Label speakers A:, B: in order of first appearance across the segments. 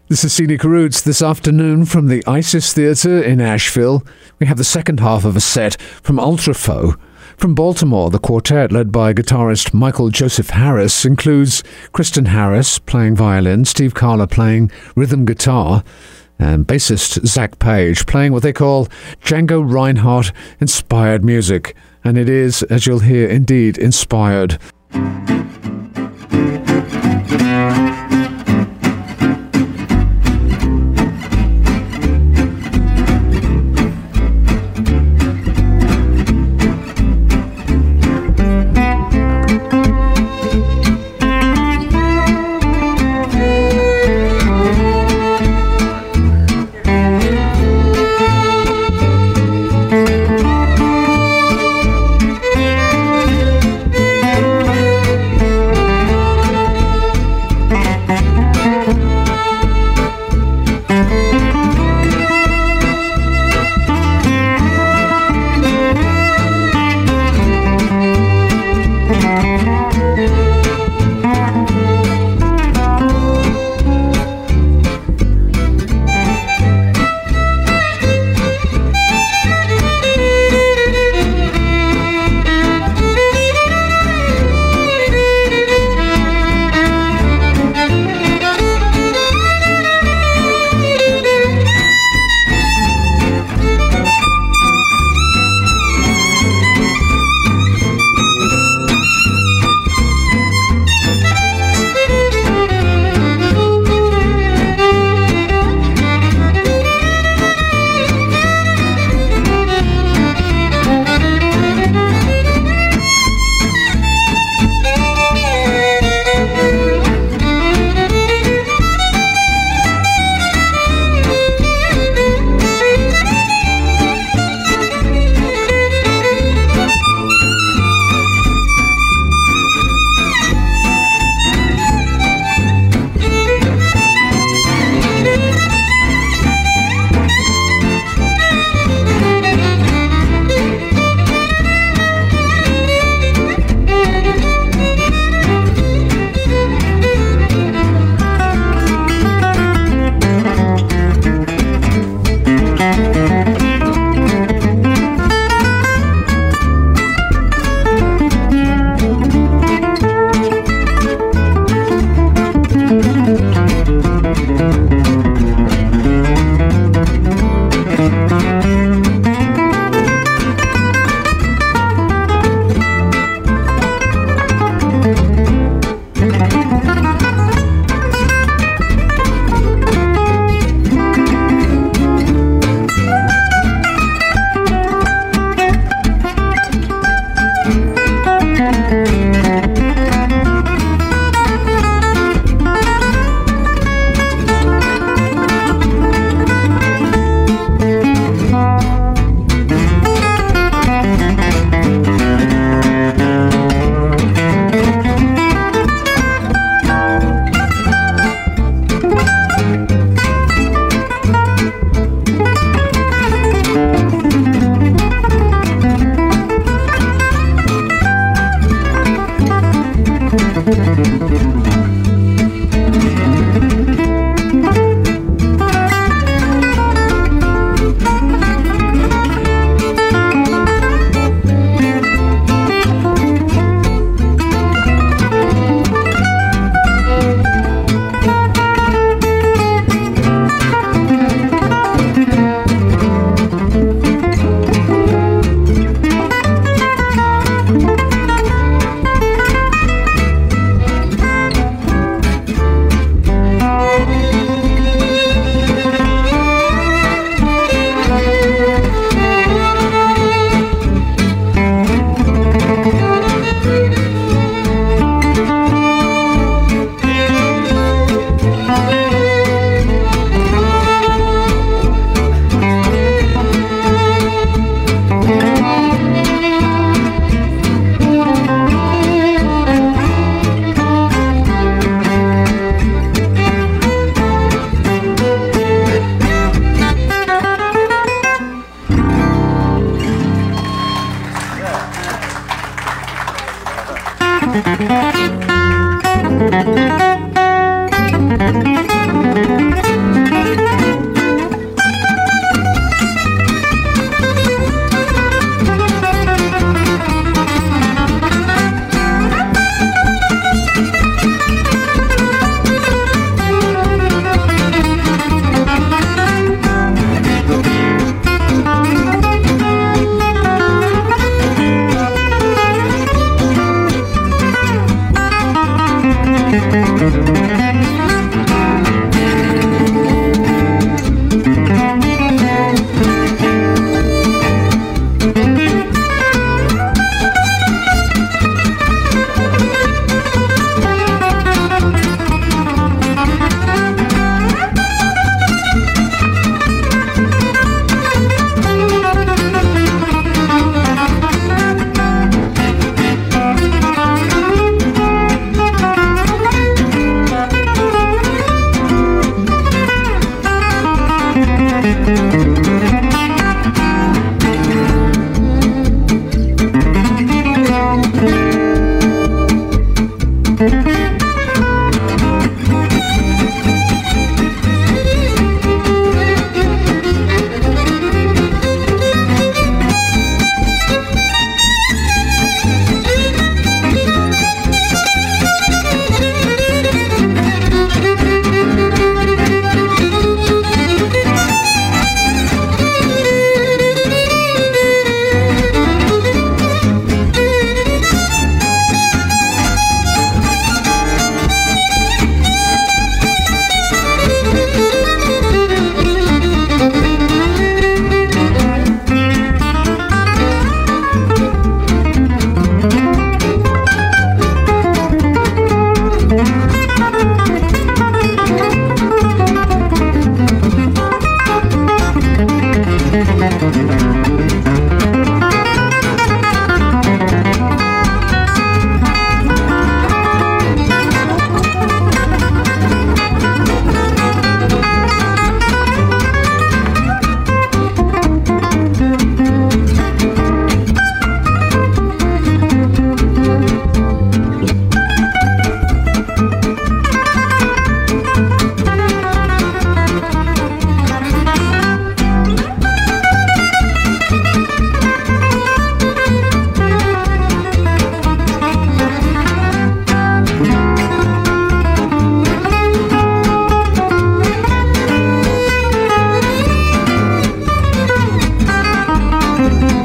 A: This is Scenic Roots. This afternoon from the Isis Theatre in Asheville, we have the second half of a set from Ultrafo. From Baltimore, the quartet, led by guitarist Michael Joseph Harris, includes Kristen Harris playing violin, Steve Carler playing rhythm guitar, and bassist Zach Page playing what they call Django Reinhardt-inspired music. And it is, as you'll hear, indeed inspired.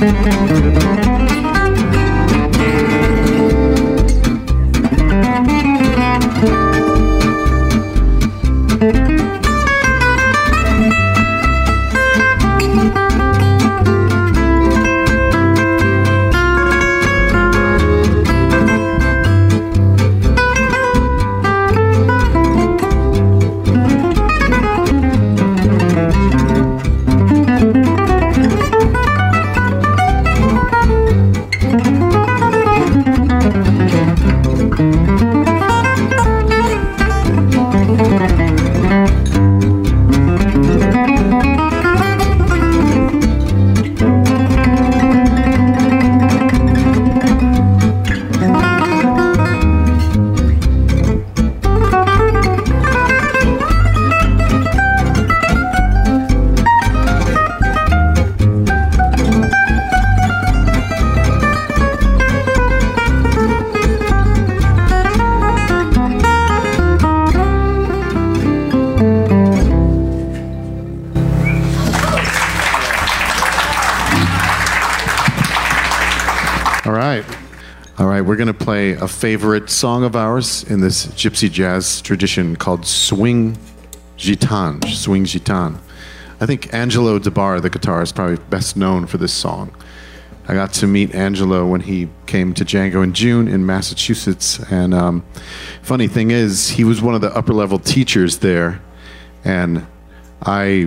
B: We're going to play a favorite song of ours in this gypsy jazz tradition called Swing Gitan. Swing Gitan. I think Angelo DeBar, the guitarist, is probably best known for this song. I got to meet Angelo when he came to Django in June in Massachusetts. And funny thing is, he was one of the upper-level teachers there. And I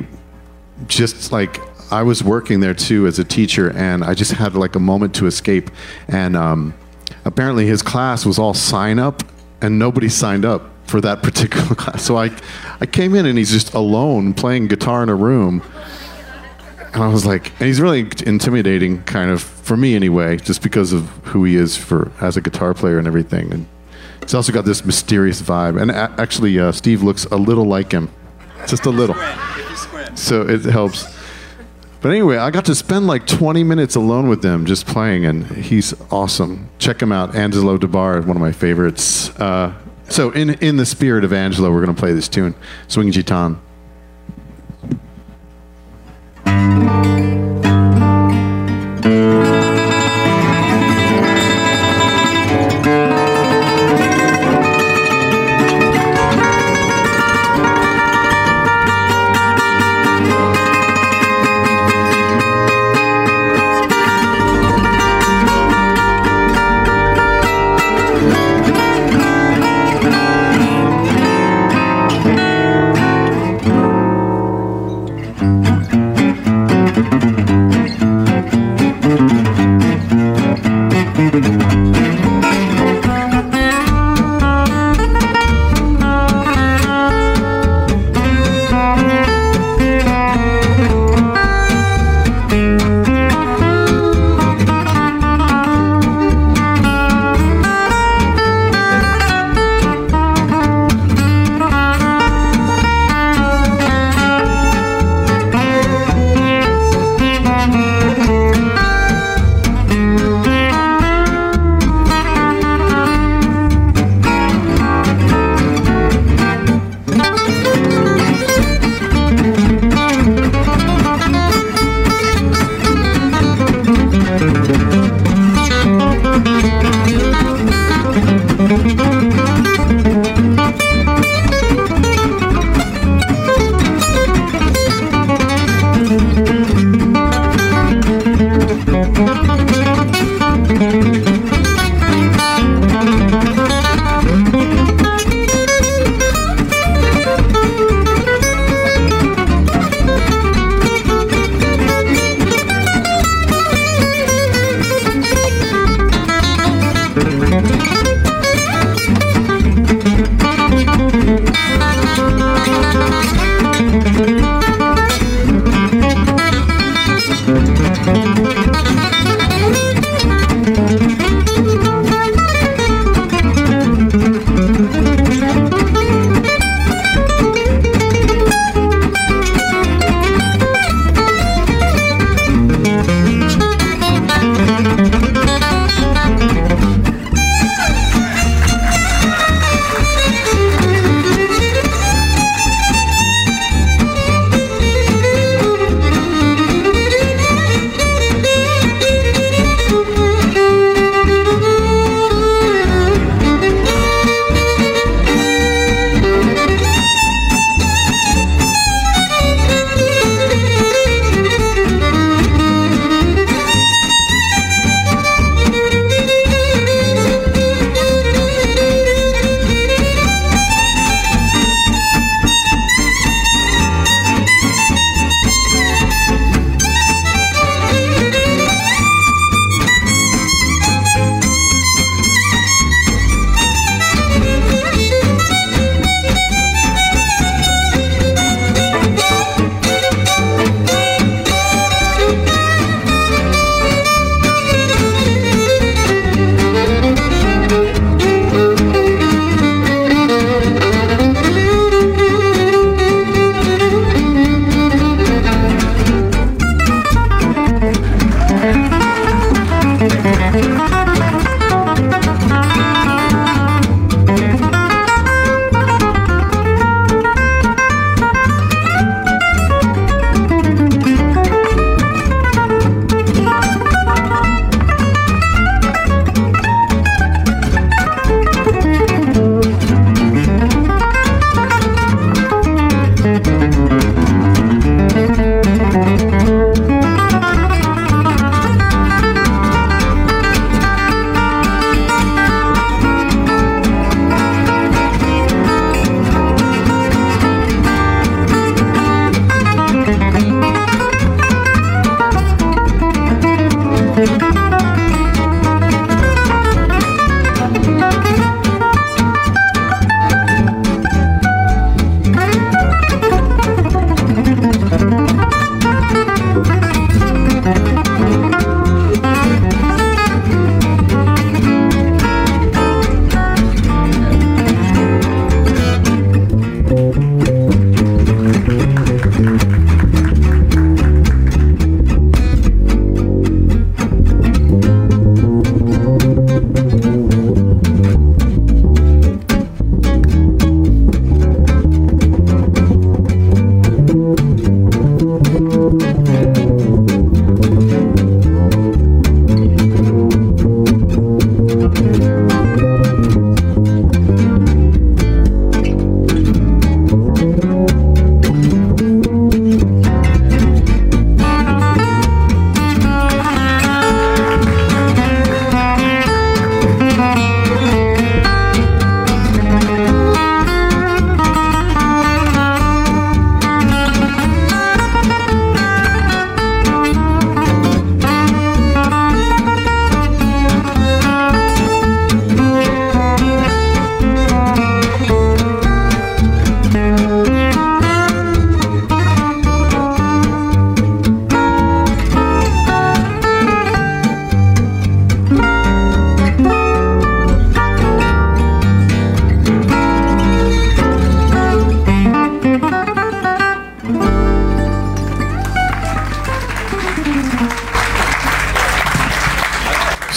B: was working there too as a teacher, and I just had like a moment to escape. And apparently his class was all sign up, and nobody signed up for that particular class. So I came in, and he's just alone playing guitar in a room. And I was like, and he's really intimidating, kind of, for me anyway, just because of who he is as a guitar player and everything. And he's also got this mysterious vibe. And actually, Steve looks a little like him, just a little. So it helps. But anyway, I got to spend like 20 minutes alone with him just playing, and he's awesome. Check him out, Angelo DeBar, one of my favorites. So in the spirit of Angelo, we're going to play this tune, Swing Gitan.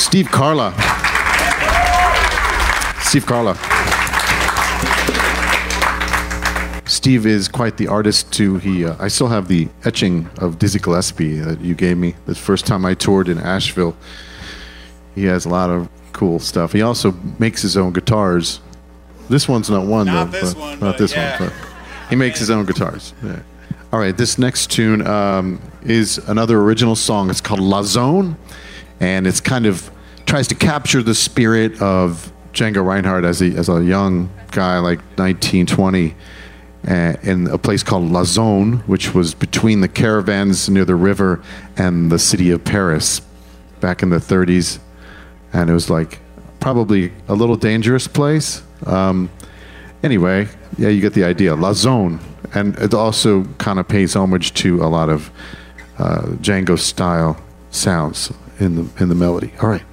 B: Steve Carla. Steve Carla. Steve is quite the artist too. I still have the etching of Dizzy Gillespie that you gave me the first time I toured in Asheville. He has a lot of cool stuff. He also makes his own guitars. This one's not one
C: not
B: though.
C: This one,
B: not this
C: yeah.
B: one. But he makes his own guitars. Yeah. All right, this next tune is another original song. It's called La Zone, and it's kind of tries to capture the spirit of Django Reinhardt as a young guy, like 19, 20, in a place called La Zone, which was between the caravans near the river and the city of Paris back in the 30s. And it was like probably a little dangerous place. Anyway, yeah, you get the idea. La Zone. And it also kind of pays homage to a lot of Django style sounds in the melody. All right.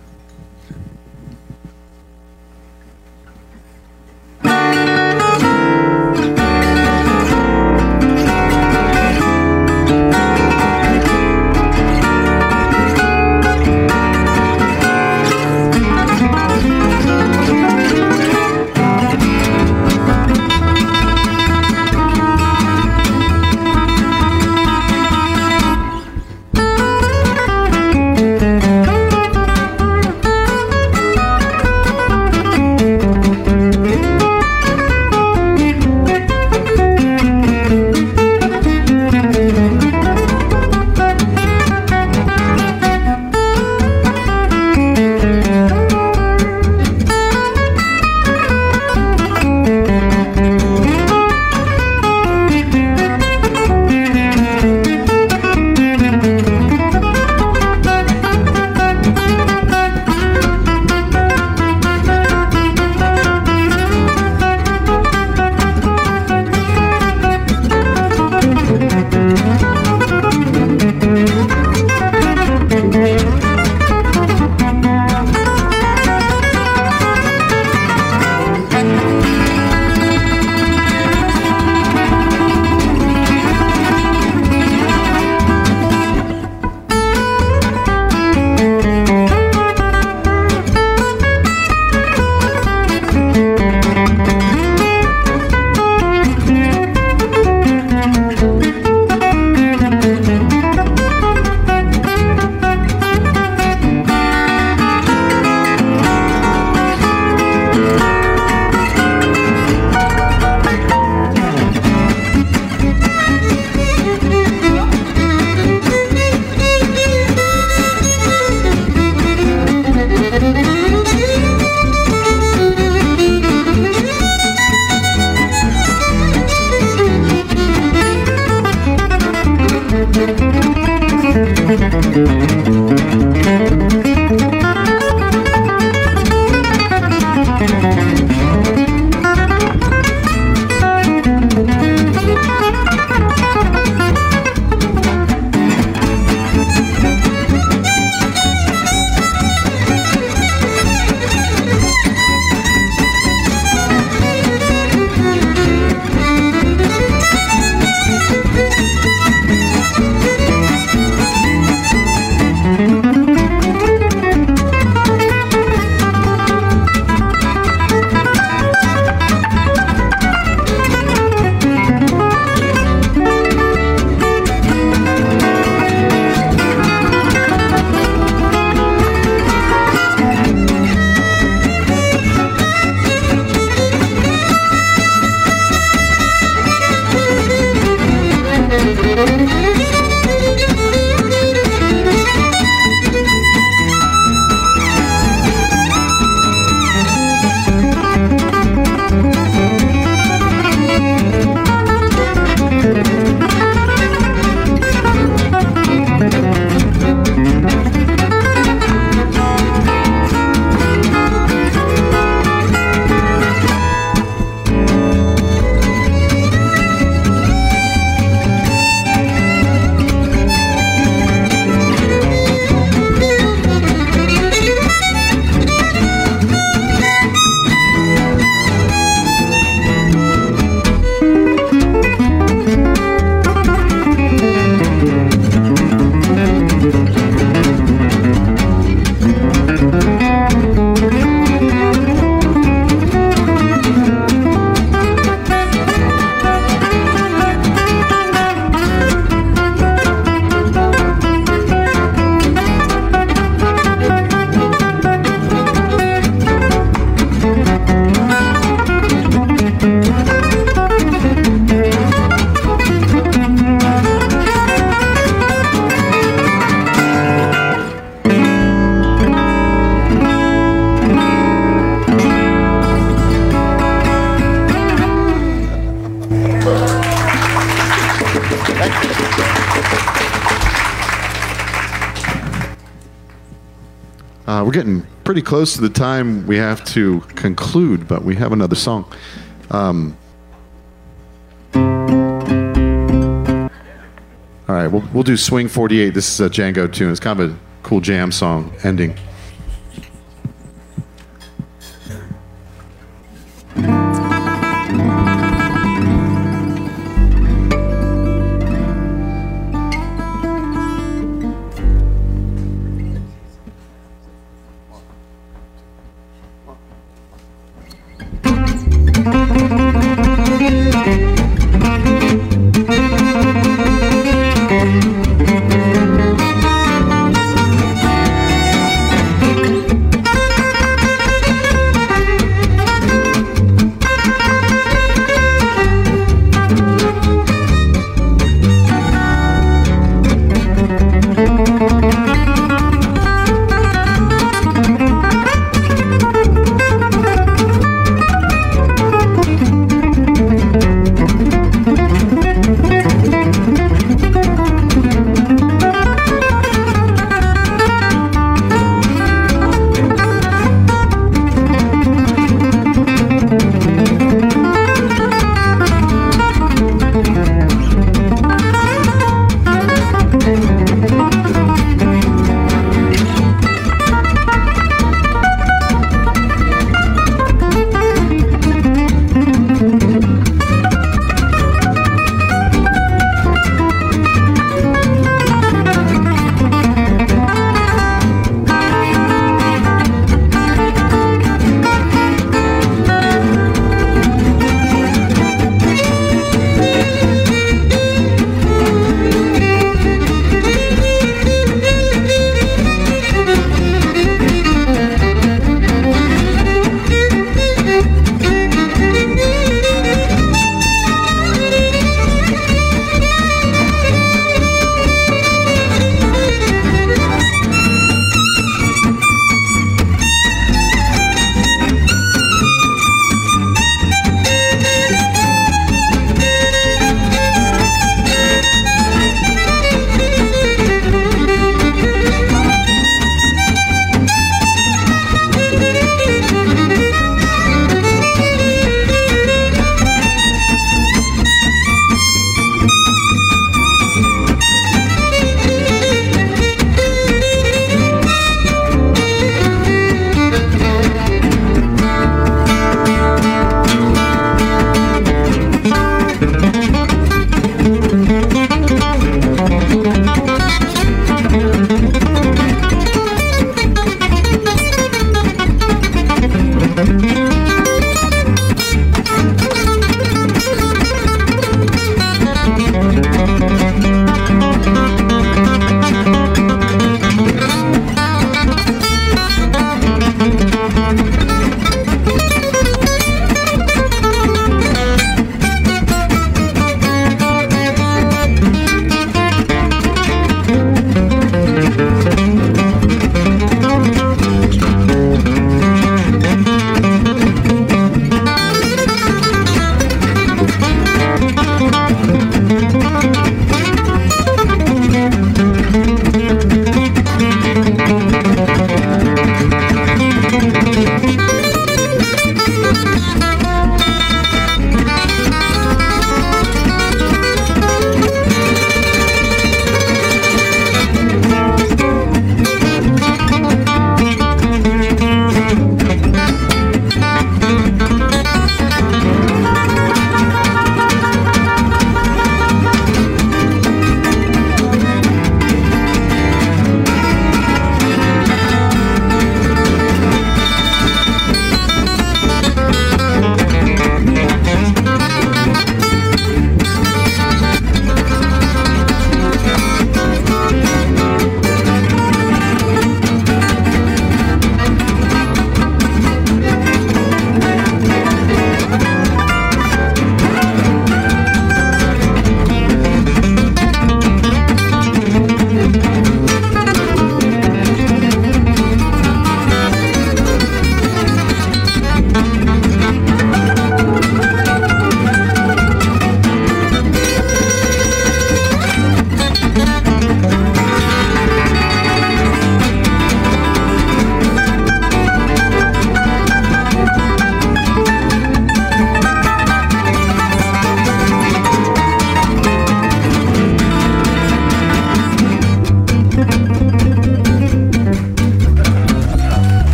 B: We're getting pretty close to the time we have to conclude, but we have another song. All right, we'll do Swing 48. This is a Django tune. It's kind of a cool jam song ending.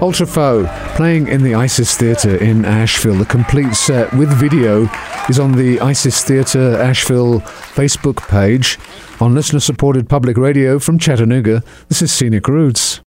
A: Ultrafo, playing in the Isis Theatre in Asheville. The complete set with video is on the Isis Theatre Asheville Facebook page. On listener-supported public radio from Chattanooga, this is Scenic Roots.